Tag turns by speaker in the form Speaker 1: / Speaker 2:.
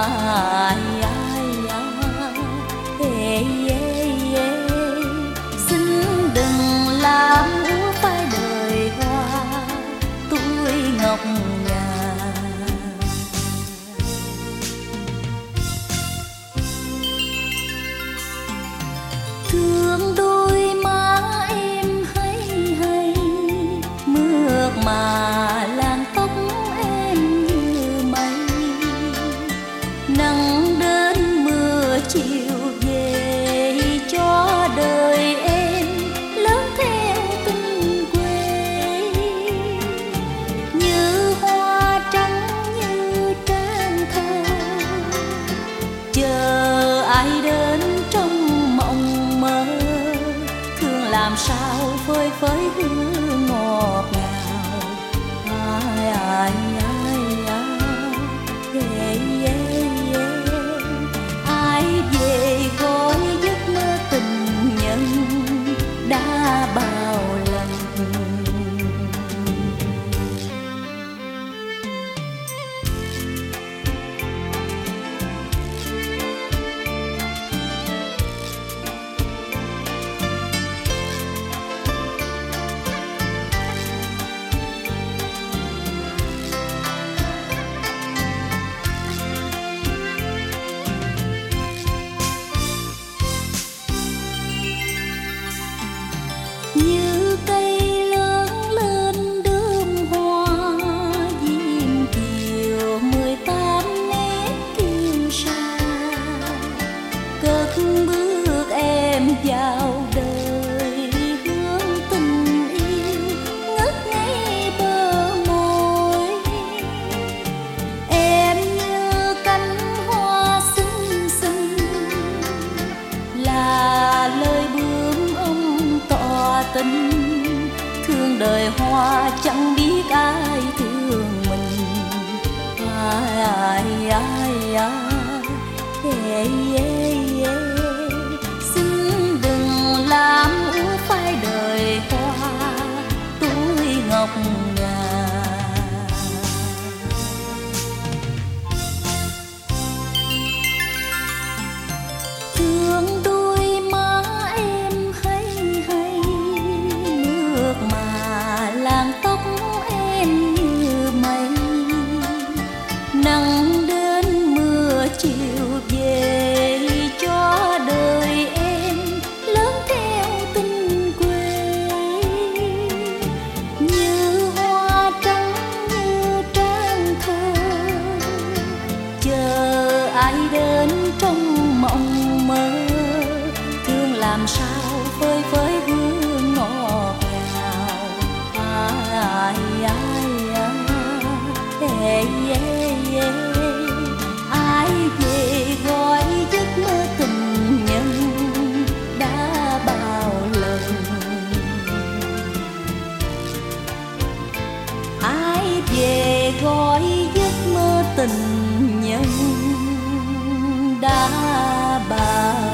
Speaker 1: ai ai ê, xin đừng làm úa phai đời hoa tuổi ngọc ngà. Thương đôi má em hay hay mượt mà làn tóc em như mây, nắng đến mưa chiều về cho đời em lớn theo tình quê. Như hoa trắng như trang thơ chờ ai đến trong mộng mơ, thương làm sao phơi phới hương ngọt ngào. Ai ai ai ai về gói giấc mơ tình nhân đã bao lần. Như cây lớn lên đơm hoa diêm kiều 18 nét kim sa, cất bước em vào đời hướng tình yêu ngất ngây bờ môi. Em như cánh hoa xinh xinh là lời bướm ông tỏ tình, thương đời hoa chẳng biết ai thương mình. Ai ai ai ai xin đừng làm úa phai đời hoa tuổi ngọc ngà. Thương đôi má em hay hay mượt mà làn tóc em như mây, nắng đến mưa chiều về cho đời em lớn theo tình quê. Như hoa trắng như trang thơ chờ ai đến trong mộng mơ, thương làm sao phơi phới hương ngọt ngào. Ai ai ai về gói giấc mơ tình nhân đã bao lần. Ai về gói giấc mơ tình nhân đã bao